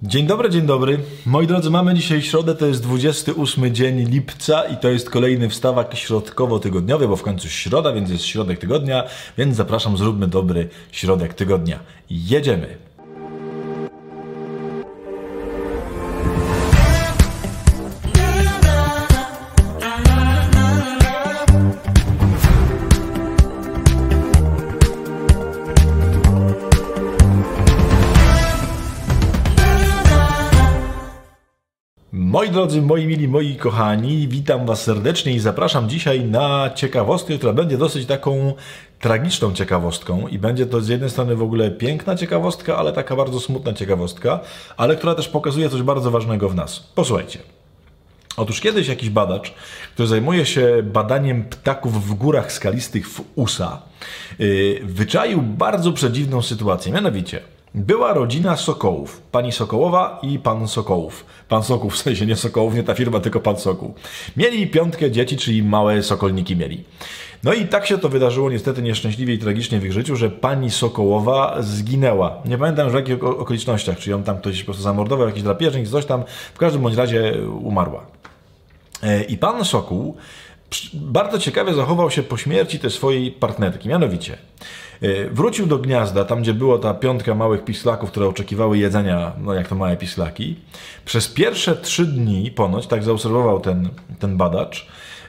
Dzień dobry, dzień dobry. Moi drodzy, mamy dzisiaj środę, to jest 28 dzień lipca i to jest kolejny wstawak środkowo-tygodniowy, bo w końcu środa, więc jest środek tygodnia, więc zapraszam, zróbmy dobry środek tygodnia. Jedziemy! Moi drodzy, moi mili, moi kochani, witam Was serdecznie i zapraszam dzisiaj na ciekawostkę, która będzie dosyć taką tragiczną ciekawostką i będzie to z jednej strony w ogóle piękna ciekawostka, ale taka bardzo smutna ciekawostka, ale która też pokazuje coś bardzo ważnego w nas. Posłuchajcie. Otóż kiedyś jakiś badacz, który zajmuje się badaniem ptaków w górach skalistych w USA, wyczaił bardzo przedziwną sytuację, mianowicie była rodzina Sokołów, pani Sokołowa i pan Sokołów. Pan Sokół, w sensie nie Sokołów, nie ta firma, tylko pan Sokół. Mieli 5 dzieci, czyli małe sokolniki mieli. No i tak się to wydarzyło niestety nieszczęśliwie i tragicznie w ich życiu, że pani Sokołowa zginęła. Nie pamiętam w jakich okolicznościach, czy ją tam ktoś po prostu zamordował, jakiś drapieżnik, coś tam, w każdym bądź razie umarła. I pan Sokół bardzo ciekawie zachował się po śmierci tej swojej partnerki, mianowicie wrócił do gniazda, tam gdzie była ta 5 małych pislaków, które oczekiwały jedzenia, no jak to małe pislaki. Przez pierwsze 3 dni ponoć, tak zaobserwował ten badacz,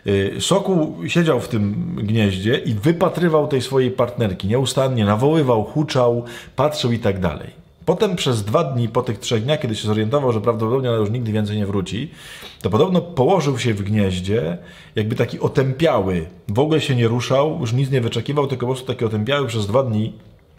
Sokół siedział w tym gnieździe i wypatrywał tej swojej partnerki, nieustannie nawoływał, huczał, patrzył i tak dalej. Potem przez 2 dni, po tych 3 dniach, kiedy się zorientował, że prawdopodobnie ona już nigdy więcej nie wróci, to podobno położył się w gnieździe, jakby taki otępiały. W ogóle się nie ruszał, już nic nie wyczekiwał, tylko po prostu taki otępiały przez 2 dni,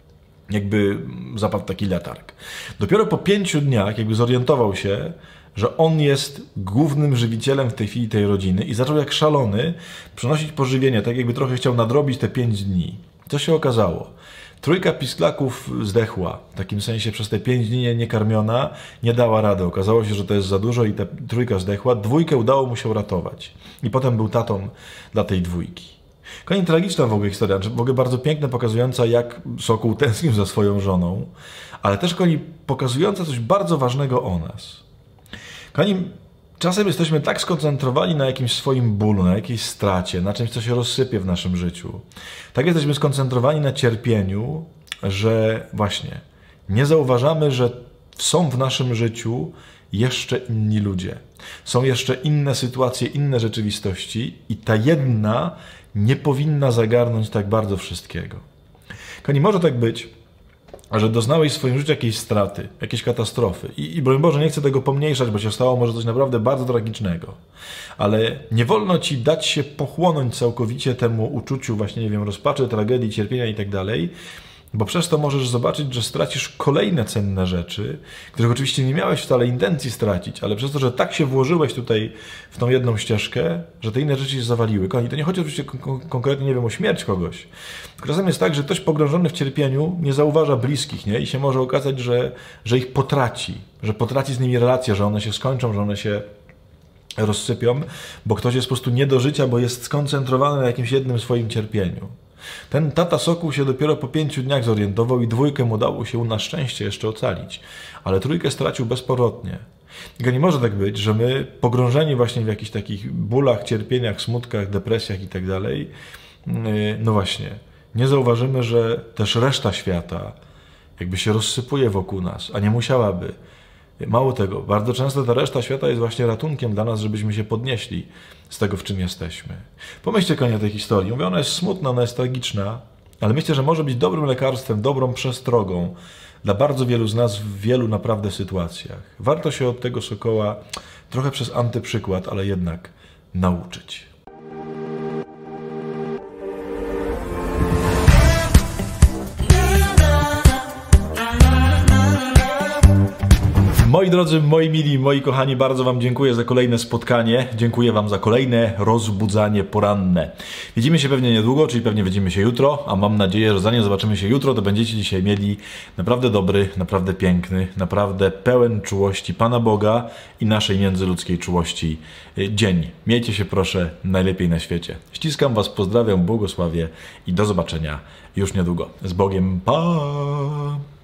jakby zapadł taki letarg. Dopiero po 5 dniach jakby zorientował się, że on jest głównym żywicielem w tej chwili tej rodziny i zaczął jak szalony przynosić pożywienie, tak jakby trochę chciał nadrobić te 5 dni. Co się okazało? 3 pisklaków zdechła, w takim sensie przez te 5 dni nie karmiona, nie dała rady. Okazało się, że to jest za dużo i ta 3 zdechła. 2 udało mu się uratować. I potem był tatą dla tej 2. Koniec tragiczna w ogóle historia, w ogóle bardzo piękna, pokazująca jak Sokół tęsknił za swoją żoną, ale też pokazująca coś bardzo ważnego o nas. Czasem jesteśmy tak skoncentrowani na jakimś swoim bólu, na jakiejś stracie, na czymś, co się rozsypie w naszym życiu. Tak jesteśmy skoncentrowani na cierpieniu, że właśnie nie zauważamy, że są w naszym życiu jeszcze inni ludzie. Są jeszcze inne sytuacje, inne rzeczywistości i ta jedna nie powinna zagarnąć tak bardzo wszystkiego. Kochani, może tak być, że doznałeś w swoim życiu jakiejś straty, jakiejś katastrofy. I broń Boże, nie chcę tego pomniejszać, bo się stało może coś naprawdę bardzo tragicznego. Ale nie wolno ci dać się pochłonąć całkowicie temu uczuciu właśnie, nie wiem, rozpaczy, tragedii, cierpienia i tak dalej, bo przez to możesz zobaczyć, że stracisz kolejne cenne rzeczy, których oczywiście nie miałeś wcale intencji stracić, ale przez to, że tak się włożyłeś tutaj w tą jedną ścieżkę, że te inne rzeczy się zawaliły. Kochani, to nie chodzi oczywiście konkretnie, nie wiem, o śmierć kogoś. Tylko czasem jest tak, że ktoś pogrążony w cierpieniu nie zauważa bliskich, nie? I się może okazać, że ich potraci, że potraci z nimi relacje, że one się skończą, że one się rozsypią, bo ktoś jest po prostu nie do życia, bo jest skoncentrowany na jakimś jednym swoim cierpieniu. Ten tata Sokół się dopiero po 5 dniach zorientował i 2 mu udało się na szczęście jeszcze ocalić, ale 3 stracił bezpowrotnie. I nie może tak być, że my pogrążeni właśnie w jakichś takich bólach, cierpieniach, smutkach, depresjach i tak dalej, no właśnie, nie zauważymy, że też reszta świata jakby się rozsypuje wokół nas, a nie musiałaby. Mało tego, bardzo często ta reszta świata jest właśnie ratunkiem dla nas, żebyśmy się podnieśli z tego, w czym jesteśmy. Pomyślcie, kochani, o tej historii. Mówię, ona jest smutna, ona jest tragiczna, ale myślę, że może być dobrym lekarstwem, dobrą przestrogą dla bardzo wielu z nas w wielu naprawdę sytuacjach. Warto się od tego Sokoła trochę przez antyprzykład, ale jednak nauczyć. Moi drodzy, moi mili, moi kochani, bardzo Wam dziękuję za kolejne spotkanie. Dziękuję Wam za kolejne rozbudzanie poranne. Widzimy się pewnie niedługo, czyli pewnie widzimy się jutro, a mam nadzieję, że zanim zobaczymy się jutro, to będziecie dzisiaj mieli naprawdę dobry, naprawdę piękny, naprawdę pełen czułości Pana Boga i naszej międzyludzkiej czułości dzień. Miejcie się proszę najlepiej na świecie. Ściskam Was, pozdrawiam, błogosławię i do zobaczenia już niedługo. Z Bogiem, pa!